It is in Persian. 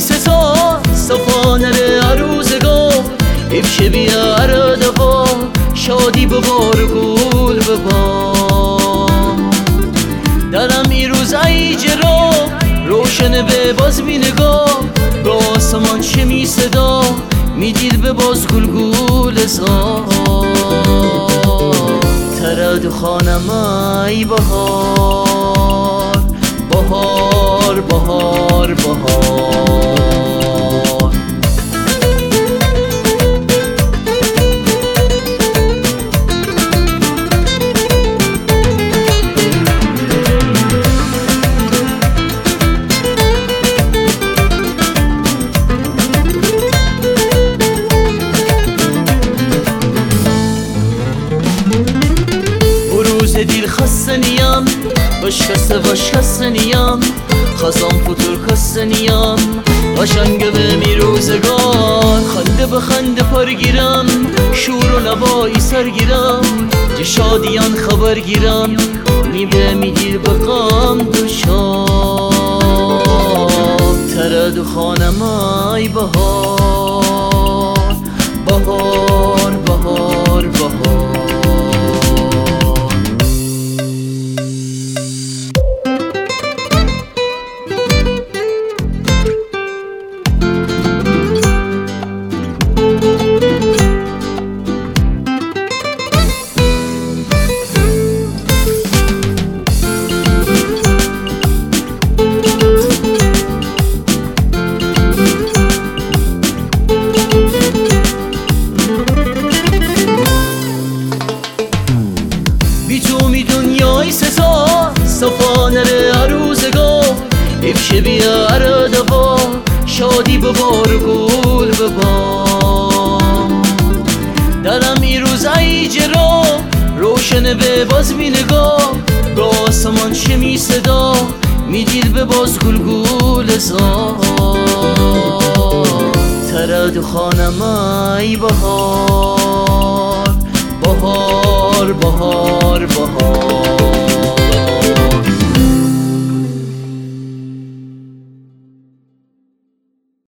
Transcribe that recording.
سزا صفانه عروزگار افشه بیاره دوا شادی ببار گل ببار درم ایروز ای جرا روشن به باز بی نگاه به آسمان شمی صدا میدید به باز گل گل زار ترد خانم ای بهار بهار بهار بهار دل خستنیم بشکسته خزان فتور خستنیم قشنگ به میروزگار خنده به خنده پرگیرم شور و نوایی سرگیرم چه شادیان خبر گیرم میوه میگیر به غم دوشار ترد خانم ای بهار بهار بهار بهار دنیای سزا صفانه عروزگار افشه بیاره دوا شادی ببار گل ببار درم ایروز ای جرا روشن به باز بی نگاه به آسمان شمی صدا میدید به باز گل گل زار ترد خانم ای بهار بهار بهار بهار